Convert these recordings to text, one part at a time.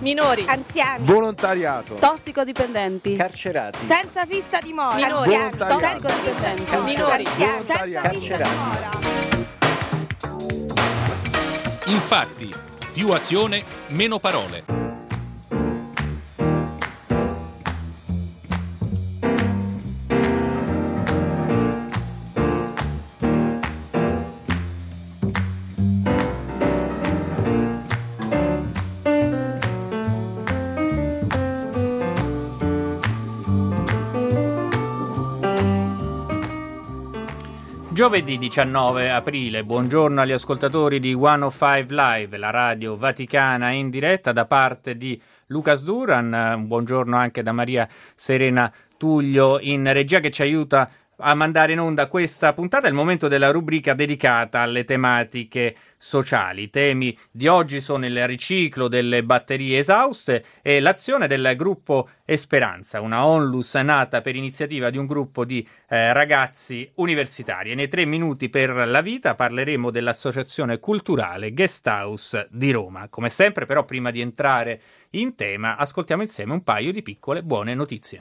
minori, anziani, volontariato, tossicodipendenti, carcerati, senza fissa dimora, minori, volontariato, tossicodipendenti, minori, senza fissa carcerati. dimora. Infatti, più azione, meno parole. Giovedì 19 aprile, buongiorno agli ascoltatori di 105 Live, la radio vaticana in diretta da parte di Lucas Duran, buongiorno anche da Maria Serena Tullio in regia che ci aiuta a mandare in onda questa puntata. È il momento della rubrica dedicata alle tematiche sociali. I temi di oggi sono il riciclo delle batterie esauste e l'azione del gruppo Esperanza, una onlus nata per iniziativa di un gruppo di ragazzi universitari. E nei 3 minuti per la vita parleremo dell'associazione culturale Guest House di Roma. Come sempre, però, prima di entrare in tema, ascoltiamo insieme un paio di piccole buone notizie.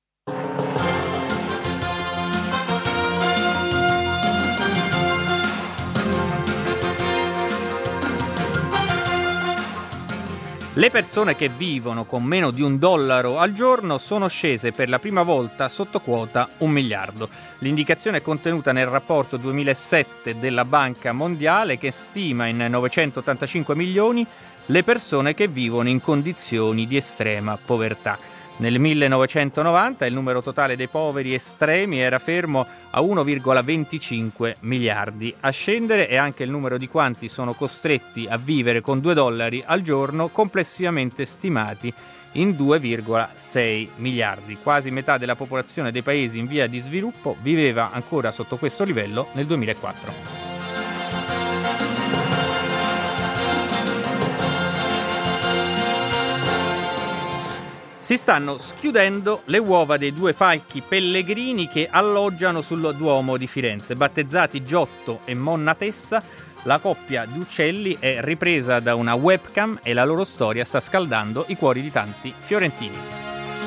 Le persone che vivono con meno di $1 al giorno sono scese per la prima volta sotto quota 1 miliardo. L'indicazione è contenuta nel rapporto 2007 della Banca Mondiale che stima in 985 milioni le persone che vivono in condizioni di estrema povertà. Nel 1990 il numero totale dei poveri estremi era fermo a 1,25 miliardi. A scendere è anche il numero di quanti sono costretti a vivere con $2 al giorno, complessivamente stimati in 2,6 miliardi. Quasi metà della popolazione dei paesi in via di sviluppo viveva ancora sotto questo livello nel 2004. Si stanno schiudendo le uova dei 2 falchi pellegrini che alloggiano sul Duomo di Firenze. Battezzati Giotto e Monna Tessa, la coppia di uccelli è ripresa da una webcam e la loro storia sta scaldando i cuori di tanti fiorentini.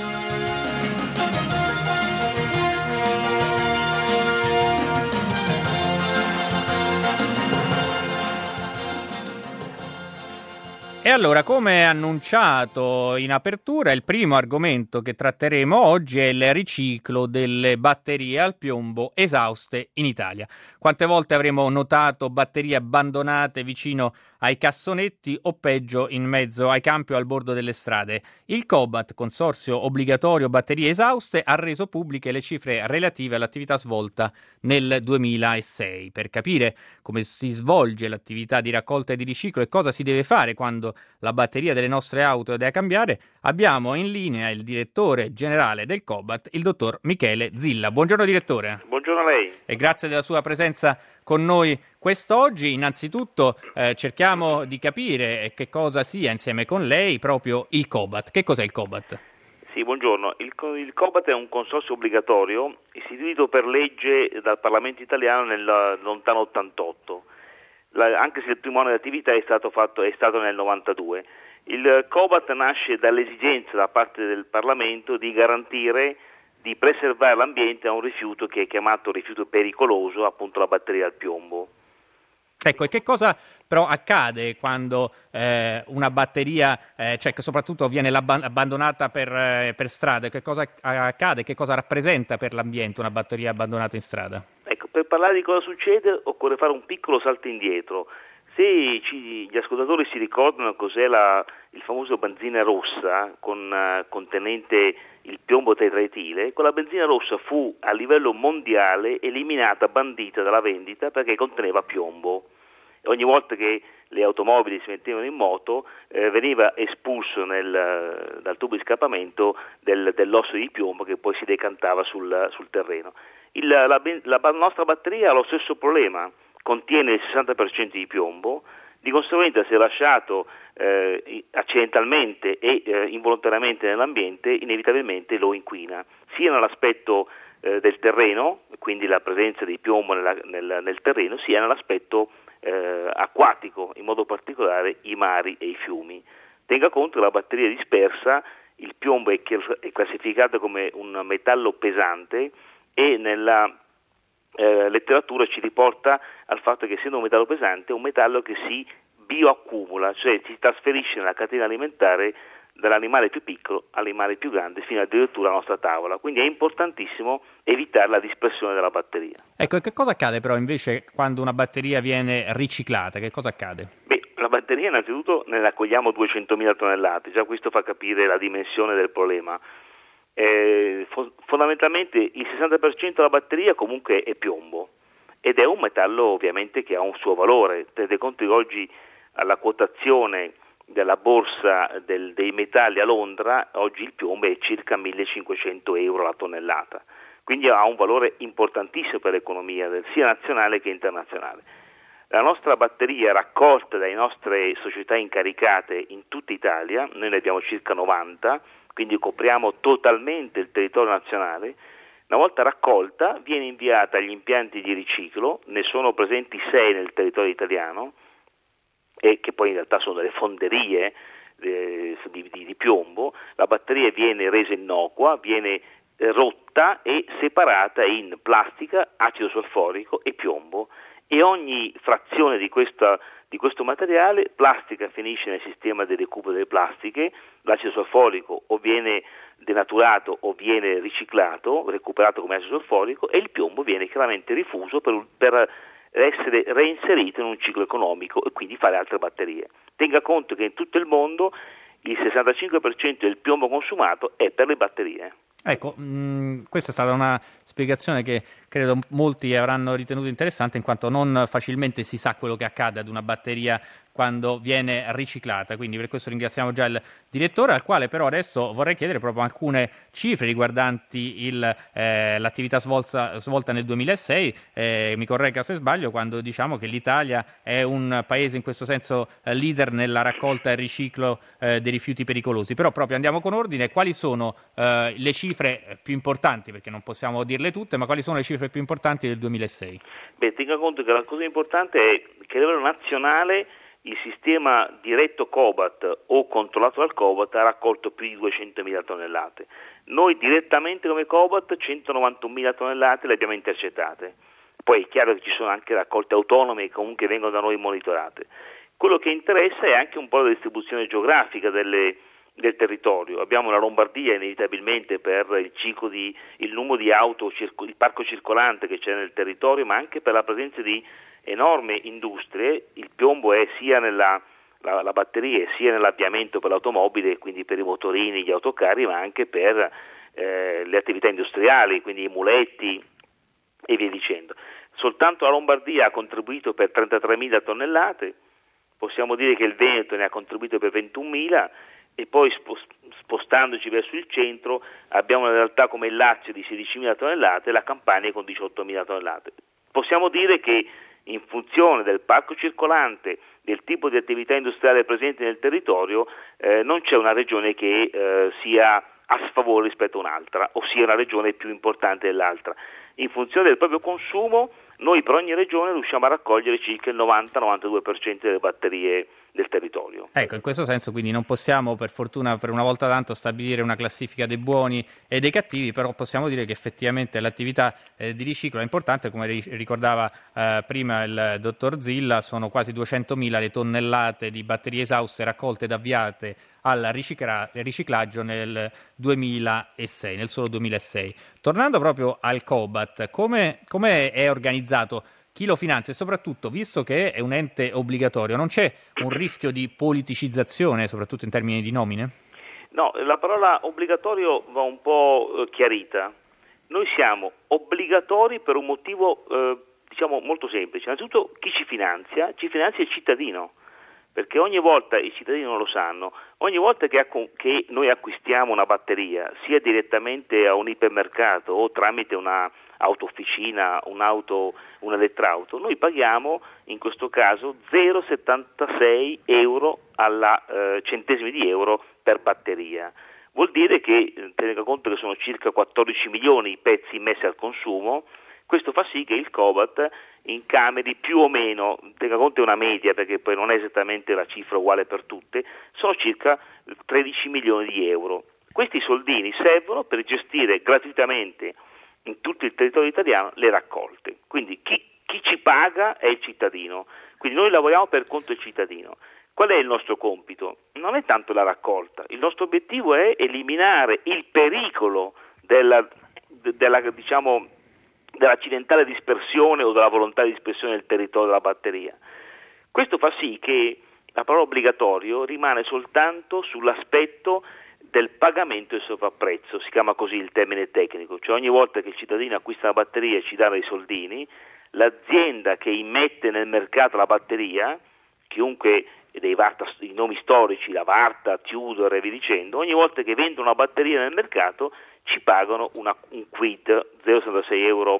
E allora, come annunciato in apertura, il primo argomento che tratteremo oggi è il riciclo delle batterie al piombo esauste in Italia. Quante volte avremo notato batterie abbandonate vicino ai cassonetti o peggio in mezzo ai campi o al bordo delle strade? Il COBAT, Consorzio Obbligatorio Batterie Esauste, ha reso pubbliche le cifre relative all'attività svolta nel 2006. Per capire come si svolge l'attività di raccolta e di riciclo e cosa si deve fare quando la batteria delle nostre auto è da cambiare, abbiamo in linea il direttore generale del COBAT, il dottor Michele Zilla. Buongiorno direttore. Buongiorno a lei. E grazie della sua presenza con noi quest'oggi. Innanzitutto cerchiamo di capire che cosa sia insieme con lei proprio il COBAT. Che cos'è il COBAT? Sì, buongiorno. Il COBAT è un consorzio obbligatorio istituito per legge dal Parlamento italiano nel lontano 88. Anche se il primo anno di attività è stato nel 92. Il COBAT nasce dall'esigenza da parte del Parlamento di garantire, di preservare l'ambiente a un rifiuto che è chiamato rifiuto pericoloso, appunto la batteria al piombo. Ecco, e che cosa però accade quando una batteria, cioè che soprattutto viene abbandonata per strada? Che cosa accade? Che cosa rappresenta per l'ambiente una batteria abbandonata in strada? Ecco, per parlare di cosa succede occorre fare un piccolo salto indietro. Se gli ascoltatori si ricordano cos'è il famoso benzina rossa contenente il piombo tetraetile, quella benzina rossa fu a livello mondiale eliminata, bandita dalla vendita perché conteneva piombo. E ogni volta che le automobili si mettevano in moto veniva espulso dal tubo di scappamento dell'osso di piombo che poi si decantava sul terreno. La nostra batteria ha lo stesso problema, contiene il 60% di piombo, di conseguenza se lasciato accidentalmente e involontariamente nell'ambiente inevitabilmente lo inquina, sia nell'aspetto del terreno, quindi la presenza di piombo nel terreno, sia nell'aspetto acquatico, in modo particolare i mari e i fiumi. Tenga conto che la batteria dispersa, il piombo è classificato come un metallo pesante e nella letteratura ci riporta al fatto che, essendo un metallo pesante, è un metallo che si bioaccumula, cioè si trasferisce nella catena alimentare dall'animale più piccolo all'animale più grande fino addirittura alla nostra tavola. Quindi è importantissimo evitare la dispersione della batteria. Ecco, e che cosa accade però invece quando una batteria viene riciclata? Che cosa accade? Beh, la batteria innanzitutto ne raccogliamo 200.000 tonnellate, già questo fa capire la dimensione del problema. Fondamentalmente il 60% della batteria comunque è piombo ed è un metallo ovviamente che ha un suo valore. Tenete conto che oggi alla quotazione della borsa dei metalli a Londra, oggi il piombo è circa 1.500 euro la tonnellata, quindi ha un valore importantissimo per l'economia sia nazionale che internazionale. La nostra batteria raccolta dalle nostre società incaricate in tutta Italia, noi ne abbiamo circa 90, quindi copriamo totalmente il territorio nazionale. Una volta raccolta viene inviata agli impianti di riciclo, ne sono presenti 6 nel territorio italiano, e che poi in realtà sono delle fonderie di piombo. La batteria viene resa innocua, viene rotta e separata in plastica, acido solforico e piombo, e ogni frazione di questo materiale, plastica, finisce nel sistema di recupero delle plastiche, l'acido solforico o viene denaturato o viene riciclato, recuperato come acido solforico, e il piombo viene chiaramente rifuso per essere reinserito in un ciclo economico e quindi fare altre batterie. Tenga conto che in tutto il mondo il 65% del piombo consumato è per le batterie. Ecco, questa è stata una spiegazione che credo molti avranno ritenuto interessante, in quanto non facilmente si sa quello che accade ad una batteria quando viene riciclata, quindi per questo ringraziamo già il direttore, al quale però adesso vorrei chiedere proprio alcune cifre riguardanti l'attività svolta nel 2006. Mi corregga se sbaglio quando diciamo che l'Italia è un paese in questo senso leader nella raccolta e riciclo dei rifiuti pericolosi, però proprio andiamo con ordine. Quali sono le cifre più importanti, perché non possiamo dirle tutte, ma quali sono le cifre più importanti del 2006? Beh, tenga conto che la cosa importante è che a livello nazionale il sistema diretto COBAT o controllato dal COBAT ha raccolto più di 200.000 tonnellate. Noi direttamente come COBAT 191.000 tonnellate le abbiamo intercettate. Poi è chiaro che ci sono anche raccolte autonome che comunque vengono da noi monitorate. Quello che interessa è anche un po' la distribuzione geografica del territorio. Abbiamo la Lombardia inevitabilmente per il numero di auto, il parco circolante che c'è nel territorio, ma anche per la presenza di enormi industrie. Il piombo è sia la batteria sia nell'avviamento per l'automobile, quindi per i motorini, gli autocarri, ma anche per le attività industriali, quindi i muletti e via dicendo. Soltanto la Lombardia ha contribuito per 33.000 tonnellate, possiamo dire che il Veneto ne ha contribuito per 21.000 e poi spostandoci verso il centro abbiamo una realtà come il Lazio di 16.000 tonnellate e la Campania con 18.000 tonnellate. Possiamo dire che in funzione del parco circolante, del tipo di attività industriale presente nel territorio, non c'è una regione che sia a sfavore rispetto a un'altra, ossia una regione più importante dell'altra. In funzione del proprio consumo, noi per ogni regione riusciamo a raccogliere circa il 90-92% delle batterie del territorio. Ecco, in questo senso quindi non possiamo per fortuna per una volta tanto stabilire una classifica dei buoni e dei cattivi, però possiamo dire che effettivamente l'attività di riciclo è importante, come ricordava prima il dottor Zilla, sono quasi 200.000 le tonnellate di batterie esauste raccolte ed avviate al riciclaggio nel 2006, nel solo 2006. Tornando proprio al COBAT, come è organizzato? Chi lo finanzia e soprattutto, visto che è un ente obbligatorio, non c'è un rischio di politicizzazione, soprattutto in termini di nomine? No, la parola obbligatorio va un po' chiarita. Noi siamo obbligatori per un motivo molto semplice. Innanzitutto chi ci finanzia? Ci finanzia il cittadino, perché ogni volta, i cittadini non lo sanno, ogni volta che noi acquistiamo una batteria, sia direttamente a un ipermercato o tramite una autofficina, un elettrauto, noi paghiamo in questo caso 0,76 euro alla centesimi di euro per batteria. Vuol dire che, tenete conto che sono circa 14 milioni i pezzi messi al consumo, Questo fa sì che il Cobat incameri più o meno, tenga conto è una media perché poi non è esattamente la cifra uguale per tutte, sono circa 13 milioni di euro. Questi soldini servono per gestire gratuitamente in tutto il territorio italiano le raccolte, quindi chi ci paga è il cittadino, quindi noi lavoriamo per conto del cittadino. Qual è il nostro compito? Non è tanto la raccolta, il nostro obiettivo è eliminare il pericolo dell'accidentale dispersione o della volontà di dispersione del territorio della batteria. Questo fa sì che la parola obbligatorio rimane soltanto sull'aspetto del pagamento del sovrapprezzo, si chiama così il termine tecnico, cioè ogni volta che il cittadino acquista una batteria e ci dà dei soldini, l'azienda che immette nel mercato la batteria, chiunque dei Varta, i nomi storici, la Varta, Tudor e via dicendo, ogni volta che vendono una batteria nel mercato ci pagano un quid, 0,66 euro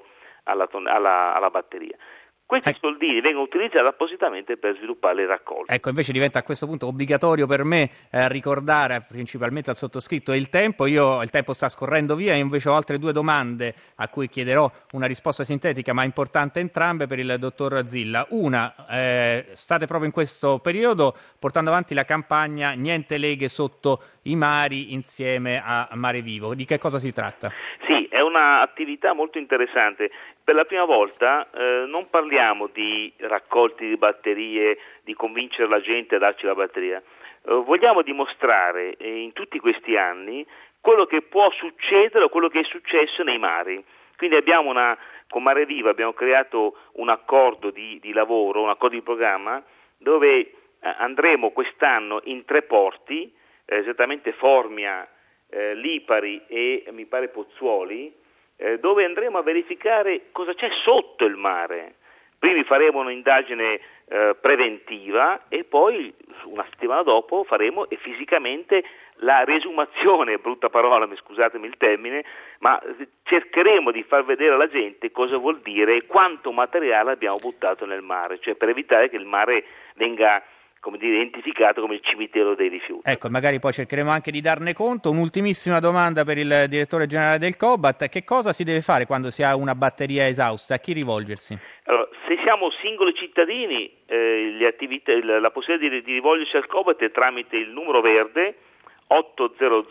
alla batteria. Questi soldini vengono utilizzati appositamente per sviluppare le raccolte. Ecco, invece diventa a questo punto obbligatorio per me ricordare principalmente al sottoscritto il tempo. Il tempo sta scorrendo via, io invece ho altre due domande a cui chiederò una risposta sintetica ma importante entrambe per il dottor Zilla. Una, state proprio in questo periodo portando avanti la campagna Niente leghe sotto i mari insieme a Mare Vivo. Di che cosa si tratta? Sì, è un'attività molto interessante. Per la prima volta non parliamo di raccolti di batterie, di convincere la gente a darci la batteria. Vogliamo dimostrare in tutti questi anni quello che può succedere o quello che è successo nei mari. Quindi con Mare Vivo abbiamo creato un accordo di lavoro, un accordo di programma, dove andremo quest'anno in 3 porti, esattamente Formia, Lipari e mi pare Pozzuoli, dove andremo a verificare cosa c'è sotto il mare. Prima faremo un'indagine preventiva e poi una settimana dopo faremo fisicamente la riesumazione, brutta parola, scusatemi il termine, ma cercheremo di far vedere alla gente cosa vuol dire e quanto materiale abbiamo buttato nel mare, cioè per evitare che il mare venga identificato come il cimitero dei rifiuti. Ecco, magari poi cercheremo anche di darne conto. Un'ultimissima domanda per il direttore generale del Cobat: che cosa si deve fare quando si ha una batteria esausta? A chi rivolgersi? Allora, se siamo singoli cittadini, la possibilità di rivolgersi al Cobat è tramite il numero verde 800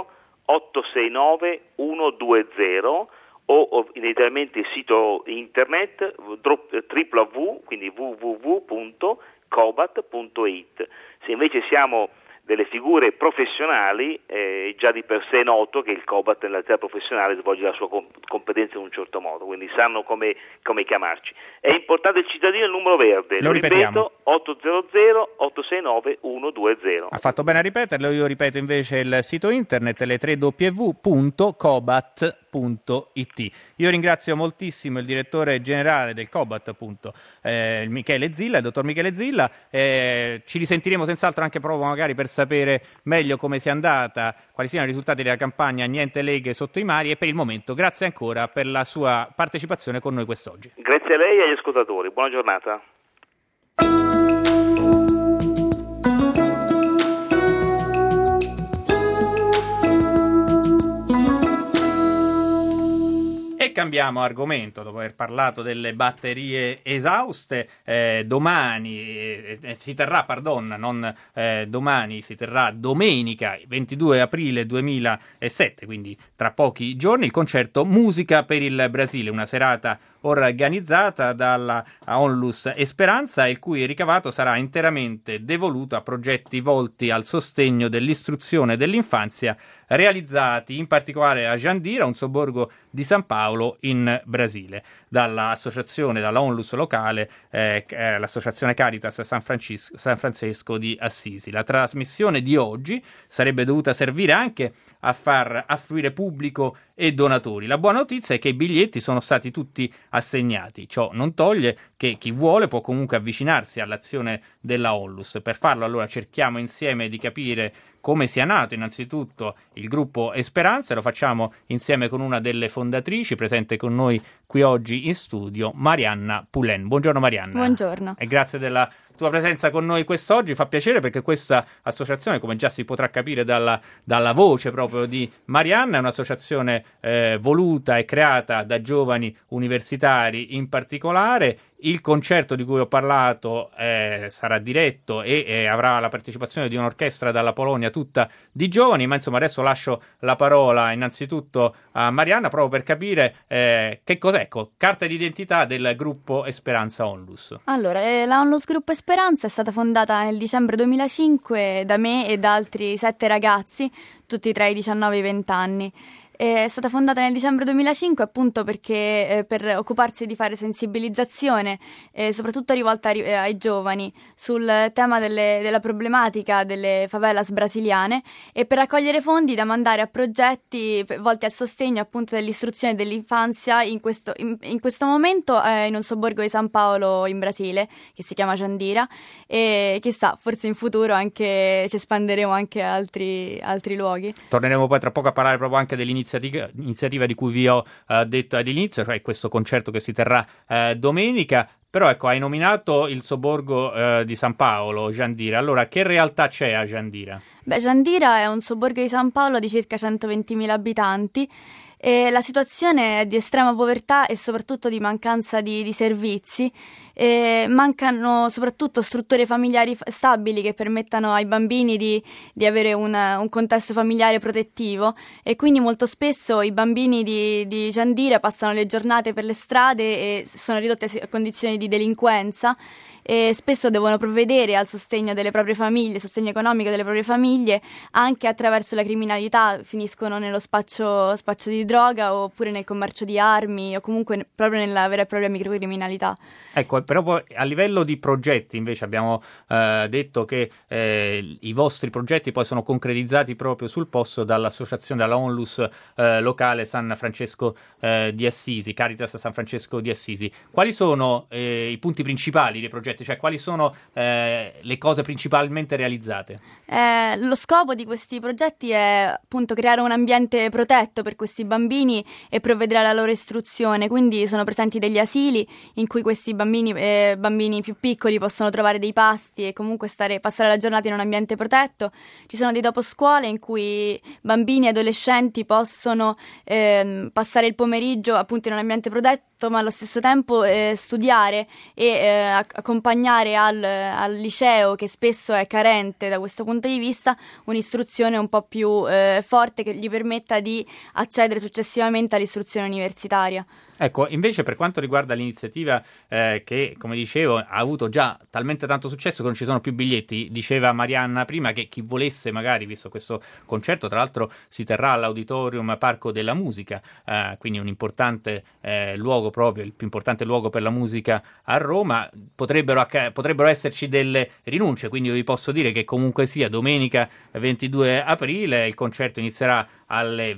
869 120 o immediatamente il sito internet www.cobat.it. Se invece siamo delle figure professionali, già di per sé è noto che il Cobat nell'azienda professionale svolge la sua competenza in un certo modo, quindi sanno come chiamarci. È importante il cittadino, il numero verde, lo ripeto, 800 869 120. Ha fatto bene a ripeterlo, io ripeto invece il sito internet, le 3 www.cobat.it. Io ringrazio moltissimo il direttore generale del Cobat, appunto, Michele Zilla, il dottor Michele Zilla. Ci risentiremo senz'altro anche proprio magari per sapere meglio come sia andata, quali siano i risultati della campagna Niente leghe sotto i mari, e per il momento grazie ancora per la sua partecipazione con noi quest'oggi. Grazie a lei e agli ascoltatori, buona giornata. E cambiamo argomento, dopo aver parlato delle batterie esauste. Domani si terrà domenica 22 aprile 2007, quindi tra pochi giorni, il concerto Musica per il Brasile, una serata organizzata dalla Onlus Esperanza, il cui ricavato sarà interamente devoluto a progetti volti al sostegno dell'istruzione dell'infanzia, realizzati in particolare a Jandira, un sobborgo di San Paolo in Brasile, dalla Onlus locale, l'associazione Caritas San Francesco di Assisi. La trasmissione di oggi sarebbe dovuta servire anche a far affluire pubblico e donatori. La buona notizia è che i biglietti sono stati tutti assegnati. Ciò non toglie che chi vuole può comunque avvicinarsi all'azione della Onlus. Per farlo allora cerchiamo insieme di capire come sia nato innanzitutto il gruppo Esperanza, e lo facciamo insieme con una delle fondatrici presente con noi qui oggi in studio, Marianna Pulen. Buongiorno Marianna. Buongiorno. E grazie della tua presenza con noi quest'oggi. Fa piacere perché questa associazione, come già si potrà capire dalla voce proprio di Marianna, è un'associazione voluta e creata da giovani universitari in particolare. Il concerto di cui ho parlato sarà diretto e avrà la partecipazione di un'orchestra dalla Polonia tutta di giovani, ma insomma adesso lascio la parola innanzitutto a Marianna proprio per capire che cos'è, carta d'identità del gruppo Esperanza Onlus. Allora, la Onlus Gruppo Esperanza è stata fondata nel dicembre 2005 da me e da altri 7 ragazzi, tutti tra i 19 e i 20 anni. È stata fondata nel dicembre 2005 appunto perché per occuparsi di fare sensibilizzazione, soprattutto rivolta ai giovani, sul tema della problematica delle favelas brasiliane e per raccogliere fondi da mandare a progetti volti al sostegno appunto dell'istruzione dell'infanzia in questo momento in un sobborgo di San Paolo in Brasile che si chiama Jandira e chissà, forse in futuro anche ci espanderemo anche a altri luoghi. Torneremo poi tra poco a parlare proprio anche dell'iniziativa di cui vi ho detto all'inizio, cioè questo concerto che si terrà domenica. Però ecco, hai nominato il sobborgo di San Paolo, Jandira. Allora, che realtà c'è a Jandira? Beh, Jandira è un sobborgo di San Paolo di circa 120.000 abitanti e la situazione è di estrema povertà e soprattutto di mancanza di servizi. Mancano soprattutto strutture familiari stabili che permettano ai bambini di avere un contesto familiare protettivo e quindi molto spesso i bambini di Jandira passano le giornate per le strade e sono ridotti a condizioni di delinquenza e spesso devono provvedere al sostegno delle proprie famiglie, sostegno economico delle proprie famiglie anche attraverso la criminalità, finiscono nello spaccio di droga oppure nel commercio di armi o comunque proprio nella vera e propria microcriminalità. Ecco, però poi a livello di progetti invece abbiamo detto che i vostri progetti poi sono concretizzati proprio sul posto dall'associazione, dalla Onlus locale San Francesco di Assisi, Caritas San Francesco di Assisi. Quali sono i punti principali dei progetti? Cioè quali sono le cose principalmente realizzate? Lo scopo di questi progetti è appunto creare un ambiente protetto per questi bambini e provvedere alla loro istruzione, quindi sono presenti degli asili in cui questi bambini più piccoli possono trovare dei pasti e comunque passare la giornata in un ambiente protetto. Ci sono dei doposcuole in cui bambini e adolescenti possono passare il pomeriggio appunto in un ambiente protetto ma allo stesso tempo studiare e accompagnare al liceo che spesso è carente da questo punto di vista un'istruzione un po' più forte che gli permetta di accedere successivamente all'istruzione universitaria. Ecco, invece per quanto riguarda l'iniziativa che, come dicevo, ha avuto già talmente tanto successo che non ci sono più biglietti, diceva Marianna prima che chi volesse magari, visto questo concerto, tra l'altro si terrà all'Auditorium Parco della Musica, quindi un importante luogo proprio, il più importante luogo per la musica a Roma, potrebbero esserci delle rinunce, quindi io vi posso dire che comunque sia domenica 22 aprile il concerto inizierà alle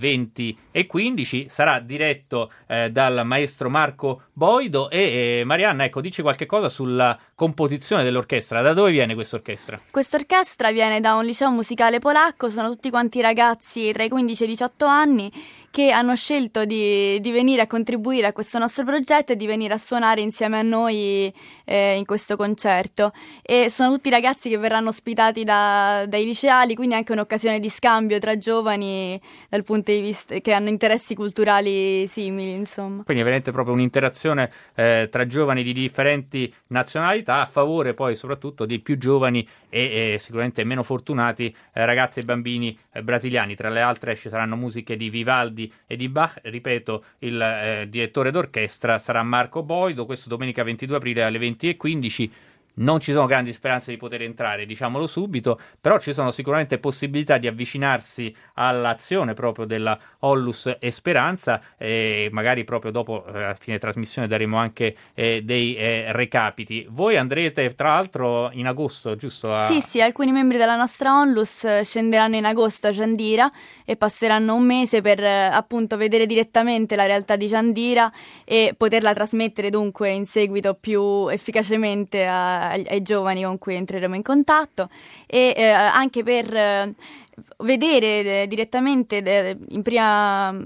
20:15, sarà diretto dal maestro Marco Boido e Marianna, ecco, dici qualche cosa sulla composizione dell'orchestra. Da dove viene questa orchestra? Quest'orchestra viene da un liceo musicale polacco, sono tutti quanti ragazzi tra i 15 e i 18 anni che hanno scelto di venire a contribuire a questo nostro progetto e di venire a suonare insieme a noi in questo concerto e sono tutti ragazzi che verranno ospitati dai liceali, quindi anche un'occasione di scambio tra giovani dal punto di vista che hanno interessi culturali simili, insomma. Quindi è veramente proprio un'interazione tra giovani di differenti nazionalità a favore poi soprattutto dei più giovani e sicuramente meno fortunati ragazzi e bambini brasiliani. Tra le altre ci saranno musiche di Vivaldi e di Bach, ripeto, il direttore d'orchestra sarà Marco Boido, questo domenica 22 aprile alle 20:15. Non ci sono grandi speranze di poter entrare, diciamolo subito, però ci sono sicuramente possibilità di avvicinarsi all'azione proprio della Onlus Esperanza e magari proprio dopo, a fine trasmissione, daremo anche dei recapiti. Voi andrete tra l'altro in agosto, giusto? Sì, alcuni membri della nostra Onlus scenderanno in agosto a Jandira e passeranno un mese per appunto vedere direttamente la realtà di Jandira e poterla trasmettere dunque in seguito più efficacemente ai giovani con cui entreremo in contatto e anche per vedere direttamente in prima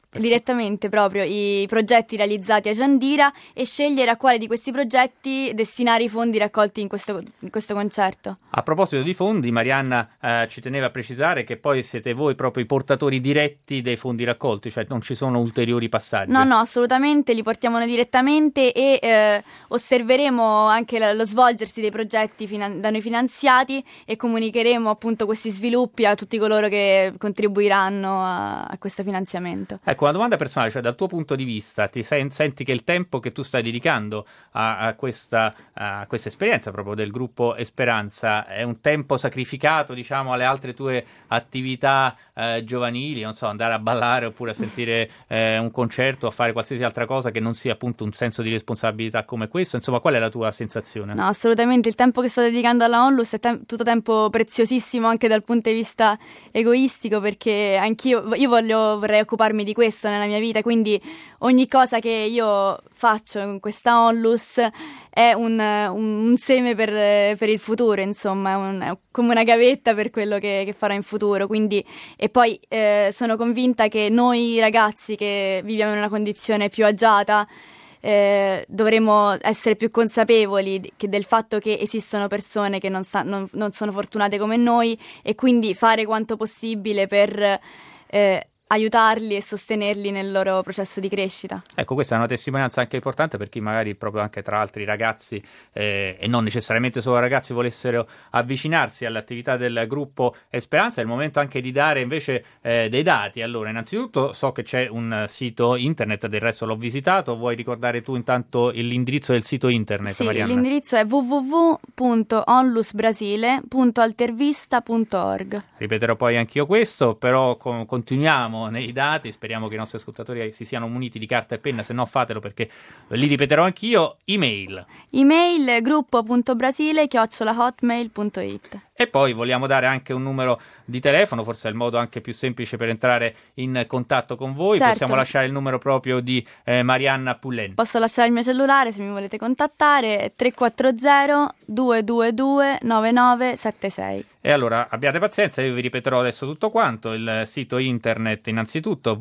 direttamente proprio i progetti realizzati a Giandira e scegliere a quale di questi progetti destinare i fondi raccolti in questo concerto. A proposito di fondi, Marianna ci teneva a precisare che poi siete voi proprio i portatori diretti dei fondi raccolti, cioè non ci sono ulteriori passaggi. No, assolutamente, li portiamo noi direttamente e osserveremo anche lo svolgersi dei progetti da noi finanziati e comunicheremo appunto questi sviluppi a tutti coloro che contribuiranno a questo finanziamento. Ecco, una domanda personale, cioè dal tuo punto di vista ti senti che il tempo che tu stai dedicando a questa esperienza proprio del gruppo Esperanza è un tempo sacrificato, diciamo, alle altre tue attività giovanili, non so, andare a ballare oppure a sentire un concerto, a fare qualsiasi altra cosa che non sia appunto un senso di responsabilità come questo? Insomma, qual è la tua sensazione? No, assolutamente, il tempo che sto dedicando alla Onlus è tutto tempo preziosissimo anche dal punto di vista egoistico, perché anch'io vorrei occuparmi di questo nella mia vita, quindi ogni cosa che io faccio in questa Onlus è un seme per il futuro, insomma, è come una gavetta per quello che farò in futuro. Quindi, e poi sono convinta che noi ragazzi che viviamo in una condizione più agiata dovremmo essere più consapevoli del fatto che esistono persone che non sono fortunate come noi, e quindi fare quanto possibile per aiutarli e sostenerli nel loro processo di crescita. Ecco, questa è una testimonianza anche importante per chi magari proprio anche tra altri ragazzi e non necessariamente solo ragazzi volessero avvicinarsi all'attività del gruppo Esperanza. È il momento anche di dare invece dei dati. Allora, innanzitutto so che c'è un sito internet, del resto l'ho visitato. Vuoi ricordare tu intanto l'indirizzo del sito internet, sì, Marianna? L'indirizzo è www.onlusbrasile.altervista.org. Ripeterò poi anch'io questo, però continuiamo nei dati, speriamo che i nostri ascoltatori si siano muniti di carta e penna, se no fatelo perché li ripeterò anch'io. Email gruppo.brasile@hotmail.it. E poi vogliamo dare anche un numero di telefono, forse è il modo anche più semplice per entrare in contatto con voi. Certo. Possiamo lasciare il numero proprio di Marianna Pullen. Posso lasciare il mio cellulare se mi volete contattare, 340 222 9976. E allora abbiate pazienza, io vi ripeterò adesso tutto quanto. Il sito internet innanzitutto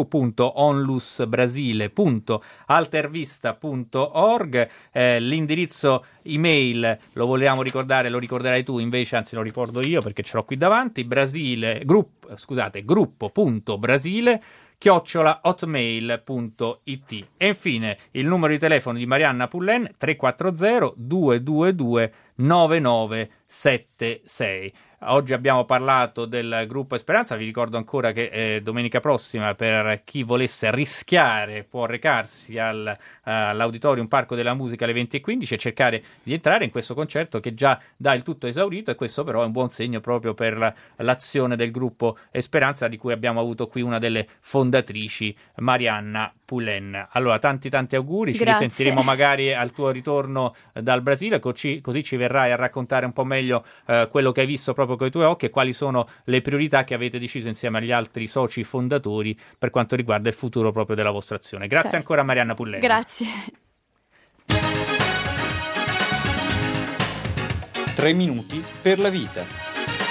www.onlusbrasile.altervista.org, l'indirizzo email lo volevamo ricordare, lo ricorderai tu invece, anzi lo ricordo io perché ce l'ho qui davanti, gruppo.brasile@hotmail.it. E infine il numero di telefono di Marianna Pullen, 340 222 9976. Oggi abbiamo parlato del gruppo Esperanza, vi ricordo ancora che domenica prossima, per chi volesse rischiare, può recarsi all'Auditorium Parco della Musica alle 20:15 e cercare di entrare in questo concerto che già dà il tutto esaurito, e questo però è un buon segno proprio per l'azione del gruppo Esperanza, di cui abbiamo avuto qui una delle fondatrici, Marianna Pullen. Allora tanti auguri, ci Grazie. risentiremo magari al tuo ritorno dal Brasile, così ci verrai a raccontare un po' meglio quello che hai visto proprio con i tuoi occhi e quali sono le priorità che avete deciso insieme agli altri soci fondatori per quanto riguarda il futuro proprio della vostra azione. Grazie ancora Marianna Pullen. Grazie. 3 minuti per la vita.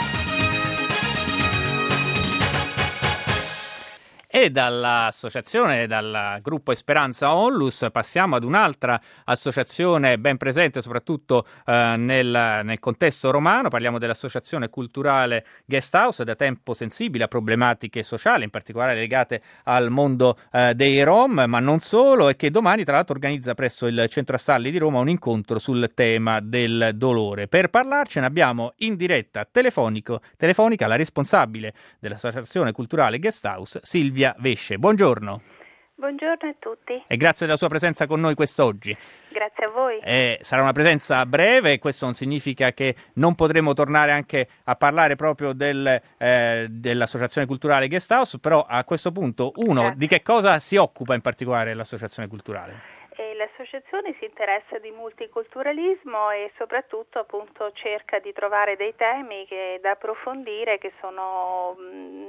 E dall'associazione, dal gruppo Esperanza Onlus, passiamo ad un'altra associazione ben presente soprattutto nel contesto romano. Parliamo dell'associazione culturale Guest House, da tempo sensibile a problematiche sociali, in particolare legate al mondo dei Rom, ma non solo, e che domani tra l'altro organizza presso il Centro Astalli di Roma un incontro sul tema del dolore. Per parlarcene abbiamo in diretta telefonica la responsabile dell'associazione culturale Guest House, Silvia Vesce. Buongiorno. Buongiorno a tutti. E grazie della sua presenza con noi quest'oggi. Grazie a voi. Sarà una presenza breve, questo non significa che non potremo tornare anche a parlare proprio dell'associazione culturale Guest House, però a questo punto, di che cosa si occupa in particolare l'associazione culturale? L'associazione si interessa di multiculturalismo e soprattutto appunto cerca di trovare dei temi da approfondire che sono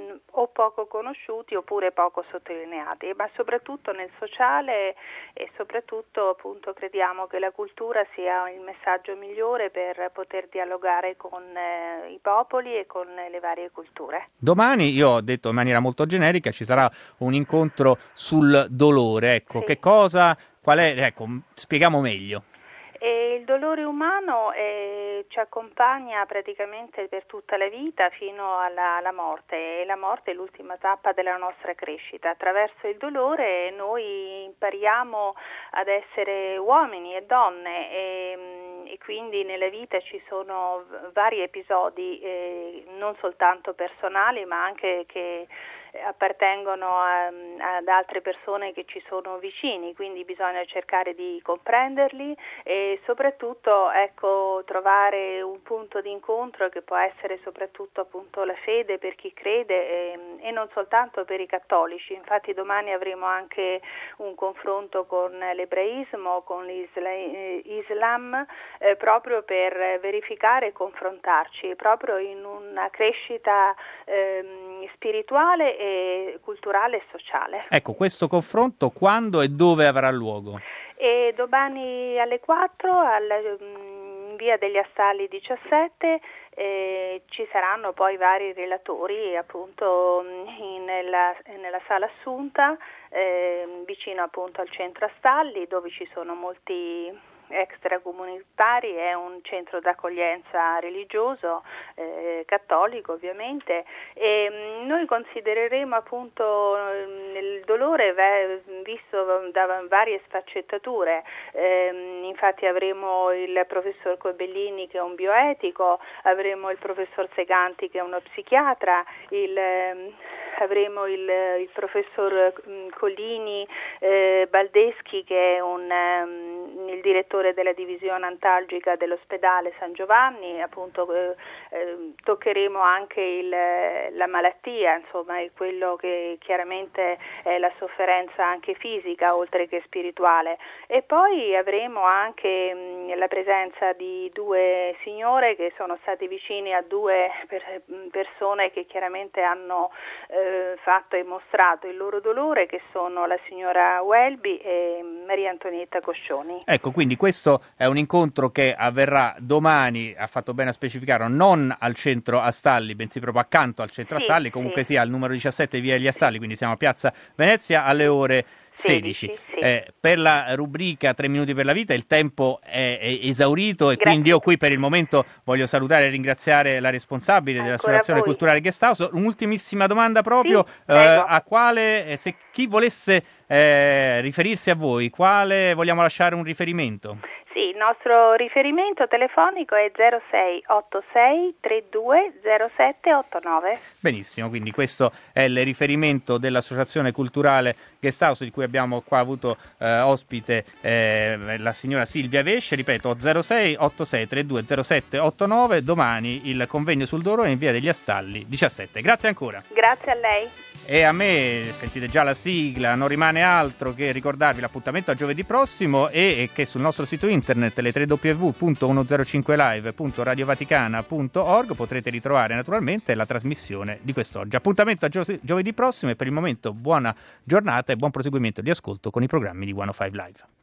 o poco conosciuti oppure poco sottolineati, ma soprattutto nel sociale e soprattutto appunto crediamo che la cultura sia il messaggio migliore per poter dialogare con i popoli e con le varie culture. Domani, io ho detto in maniera molto generica, ci sarà un incontro sul dolore, ecco, Sì. Qual è, ecco, spieghiamo meglio. E il dolore umano ci accompagna praticamente per tutta la vita fino alla morte, e la morte è l'ultima tappa della nostra crescita. Attraverso il dolore noi impariamo ad essere uomini e donne e quindi nella vita ci sono vari episodi, non soltanto personali ma anche che appartengono ad altre persone che ci sono vicini, quindi bisogna cercare di comprenderli e soprattutto trovare un punto di incontro che può essere soprattutto appunto la fede per chi crede e non soltanto per i cattolici. Infatti domani avremo anche un confronto con l'ebraismo, con l'Islam, proprio per verificare e confrontarci proprio in una crescita spirituale e culturale e sociale. Ecco, questo confronto quando e dove avrà luogo? E domani alle 4 in via degli Astalli 17 ci saranno poi vari relatori appunto nella sala Assunta vicino appunto al centro Astalli, dove ci sono molti extracomunitari, è un centro d'accoglienza religioso cattolico ovviamente, e noi considereremo appunto il dolore visto da varie sfaccettature. Infatti avremo il professor Cobellini che è un bioetico, avremo il professor Seganti che è uno psichiatra, avremo il professor Collini Baldeschi che è il direttore della divisione antalgica dell'ospedale San Giovanni. Appunto toccheremo anche la malattia, insomma è quello che chiaramente è la sofferenza anche fisica oltre che spirituale, e poi avremo anche la presenza di due signore che sono stati vicini a due persone che chiaramente hanno fatto e mostrato il loro dolore, che sono la signora Welby e Maria Antonietta Coscioni. Ecco, quindi questo è un incontro che avverrà domani, ha fatto bene a specificarlo, non al centro Astalli, bensì proprio accanto al centro Astalli, comunque sia al numero 17 via degli Astalli, quindi siamo a Piazza Venezia alle ore 16. Per la rubrica 3 minuti per la vita il tempo è esaurito e quindi io qui per il momento voglio salutare e ringraziare la responsabile dell'Associazione Culturale Guesthouse. Un'ultimissima domanda proprio, a quale, se chi volesse riferirsi a voi, quale vogliamo lasciare un riferimento? Sì, il nostro riferimento telefonico è 0686 32 0789. Benissimo, quindi questo è il riferimento dell'Associazione Culturale Guesthouse, di cui abbiamo qua avuto ospite la signora Silvia Vesce. Ripeto, 0686 32 0789. Domani il convegno sul dolore in via degli Astalli 17. Grazie ancora. Grazie a lei. E a me, sentite già la sigla, non rimane altro che ricordarvi l'appuntamento a giovedì prossimo e che sul nostro sito internet le www.105live.radiovaticana.org potrete ritrovare naturalmente la trasmissione di quest'oggi. Appuntamento a giovedì prossimo e per il momento buona giornata e buon proseguimento di ascolto con i programmi di 105 Live.